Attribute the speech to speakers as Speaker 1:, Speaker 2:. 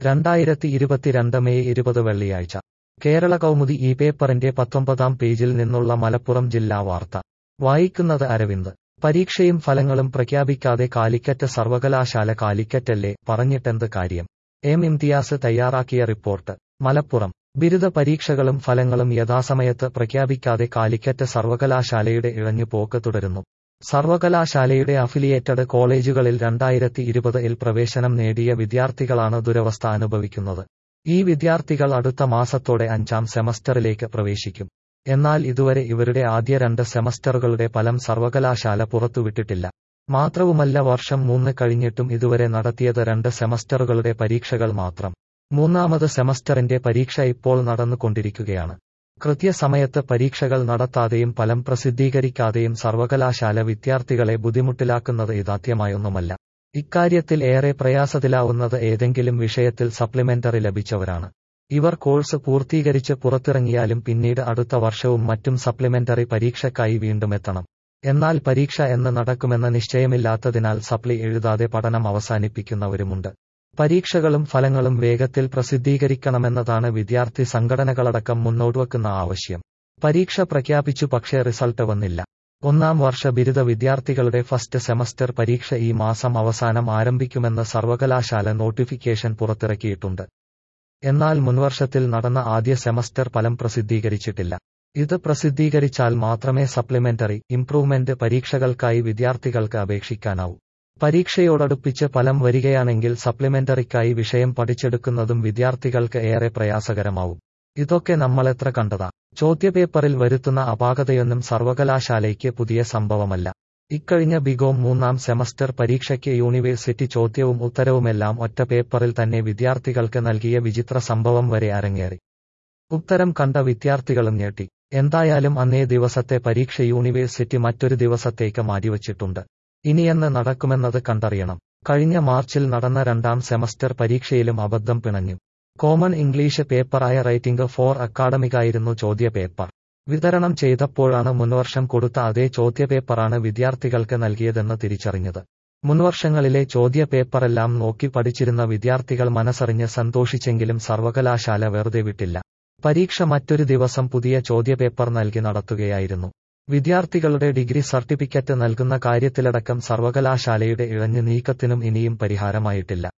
Speaker 1: 2022 May 20 വെള്ളിയാഴ്ച കേരള കൗമുദി ഈ പേപ്പറിന്റെ 19-ാം പേജിൽ നിന്നുള്ള മലപ്പുറം ജില്ലാ വാർത്ത വായിക്കുന്നത് അരവിന്ദ്. പരീക്ഷയും ഫലങ്ങളും പ്രഖ്യാപിക്കാതെ കാലിക്കറ്റ് സർവകലാശാല. കാലിക്കറ്റല്ലേ, പറഞ്ഞിട്ടെന്ത് കാര്യം? എം ഇംതിയാസ് തയ്യാറാക്കിയ റിപ്പോർട്ട്. മലപ്പുറം. ബിരുദ പരീക്ഷകളും ഫലങ്ങളും യഥാസമയത്ത് പ്രഖ്യാപിക്കാതെ കാലിക്കറ്റ് സർവകലാശാലയുടെ ഇഴഞ്ഞുപോക്ക് തുടരുന്നു. സർവകലാശാലയുടെ അഫിലിയേറ്റഡ് കോളേജുകളിൽ 2020-ൽ പ്രവേശനം നേടിയ വിദ്യാർത്ഥികളാണ് ദുരവസ്ഥ അനുഭവിക്കുന്നത്. ഈ വിദ്യാർത്ഥികൾ അടുത്ത മാസത്തോടെ 5ാം സെമസ്റ്ററിലേക്ക് പ്രവേശിക്കും. എന്നാൽ ഇതുവരെ ഇവരുടെ ആദ്യ 2 സെമസ്റ്ററുകളുടെ ഫലം സർവകലാശാല പുറത്തുവിട്ടിട്ടില്ല. മാത്രവുമല്ല, വർഷം 3 കഴിഞ്ഞിട്ടും ഇതുവരെ നടത്തിയത് 2 സെമസ്റ്ററുകളുടെ പരീക്ഷകൾ മാത്രം. 3ാമത് സെമസ്റ്ററിന്റെ പരീക്ഷ ഇപ്പോൾ നടന്നുകൊണ്ടിരിക്കുകയാണ്. കൃത്യസമയത്ത് പരീക്ഷകൾ നടത്താതെയും ഫലം പ്രസിദ്ധീകരിക്കാതെയും സർവകലാശാല വിദ്യാർത്ഥികളെ ബുദ്ധിമുട്ടിലാക്കുന്നത് ഇതാദ്യമായൊന്നുമല്ല. ഇക്കാര്യത്തിൽ ഏറെ പ്രയാസത്തിലാവുന്നത് ഏതെങ്കിലും വിഷയത്തിൽ സപ്ലിമെന്ററി ലഭിച്ചവരാണ്. ഇവർ കോഴ്സ് പൂർത്തീകരിച്ച് പുറത്തിറങ്ങിയാലും പിന്നീട് അടുത്ത വർഷവും മറ്റും സപ്ലിമെന്ററി പരീക്ഷയ്ക്കായി വീണ്ടുമെത്തണം. എന്നാൽ പരീക്ഷ എന്ന് നടക്കുമെന്ന നിശ്ചയമില്ലാത്തതിനാൽ സപ്ലി എഴുതാതെ പഠനം അവസാനിപ്പിക്കുന്നവരുമുണ്ട്. പരീക്ഷകളും ഫലങ്ങളും വേഗത്തിൽ പ്രസിദ്ധീകരിക്കണമെന്നതാണ് വിദ്യാർത്ഥി സംഘടനകളടക്കം മുന്നോട്ടുവെക്കുന്ന ആവശ്യം. പരീക്ഷ പ്രഖ്യാപിച്ചു, പക്ഷേ റിസൾട്ട് വന്നില്ല. 1ാം വർഷ ബിരുദ വിദ്യാർത്ഥികളുടെ ഫസ്റ്റ് സെമസ്റ്റർ പരീക്ഷ ഈ മാസം അവസാനം ആരംഭിക്കുമെന്ന് സർവകലാശാല നോട്ടിഫിക്കേഷൻ പുറത്തിറക്കിയിട്ടുണ്ട്. എന്നാൽ മുൻവർഷത്തിൽ നടന്ന ആദ്യ സെമസ്റ്റർ ഫലം പ്രസിദ്ധീകരിച്ചിട്ടില്ല. ഇത് പ്രസിദ്ധീകരിച്ചാൽ മാത്രമേ സപ്ലിമെന്ററി, ഇംപ്രൂവ്മെന്റ് പരീക്ഷകൾക്കായി വിദ്യാർത്ഥികൾക്ക് അപേക്ഷിക്കാനാവൂ. പരീക്ഷയോടടുപ്പിച്ച് ഫലം വരികയാണെങ്കിൽ സപ്ലിമെന്ററിക്കായി വിഷയം പഠിച്ചെടുക്കുന്നതും വിദ്യാർത്ഥികൾക്ക് ഏറെ പ്രയാസകരമാവും. ഇതൊക്കെ നമ്മളെത്ര കണ്ടതാ. ചോദ്യപേപ്പറിൽ വരുത്തുന്ന അപാകതയൊന്നും സർവകലാശാലയ്ക്ക് പുതിയ സംഭവമല്ല. ഇക്കഴിഞ്ഞ ബികോം 3ാം സെമസ്റ്റർ പരീക്ഷയ്ക്ക് യൂണിവേഴ്സിറ്റി ചോദ്യവും ഉത്തരവുമെല്ലാം ഒറ്റ പേപ്പറിൽ തന്നെ വിദ്യാർത്ഥികൾക്ക് നൽകിയ വിചിത്ര സംഭവം വരെ അരങ്ങേറി. ഉത്തരം കണ്ട വിദ്യാർത്ഥികളും ഞെട്ടി. എന്തായാലും അന്നേ ദിവസത്തെ പരീക്ഷ യൂണിവേഴ്സിറ്റി മറ്റൊരു ദിവസത്തേക്ക് മാറ്റിവച്ചിട്ടുണ്ട്. ഇനിയെന്ന് നടക്കുമെന്നത് കണ്ടറിയണം. കഴിഞ്ഞ മാർച്ചിൽ നടന്ന 2ാം സെമസ്റ്റർ പരീക്ഷയിലും അബദ്ധം പിണഞ്ഞു. കോമൺ ഇംഗ്ലീഷ് പേപ്പറായ റൈറ്റിംഗ് ഫോർ അക്കാഡമികായിരുന്നു ചോദ്യപേപ്പർ. വിതരണം ചെയ്തപ്പോഴാണ് മുൻവർഷം കൊടുത്ത അതേ ചോദ്യപേപ്പറാണ് വിദ്യാർത്ഥികൾക്ക് നൽകിയതെന്ന് തിരിച്ചറിഞ്ഞത്. മുൻവർഷങ്ങളിലെ ചോദ്യപേപ്പറെല്ലാം നോക്കി പഠിച്ചിരുന്ന വിദ്യാർത്ഥികൾ മനസ്സറിഞ്ഞ് സന്തോഷിച്ചെങ്കിലും സർവകലാശാല വെറുതെ വിട്ടില്ല. പരീക്ഷ മറ്റൊരു ദിവസം പുതിയ ചോദ്യപേപ്പർ നൽകി നടത്തുകയായിരുന്നു. വിദ്യാർത്ഥികളുടെ ഡിഗ്രി സർട്ടിഫിക്കറ്റ് നൽകുന്ന കാര്യത്തിലടക്കം സർവകലാശാലയുടെ ഇഴഞ്ഞു നീക്കത്തിനും ഇനിയും പരിഹാരമായിട്ടില്ല.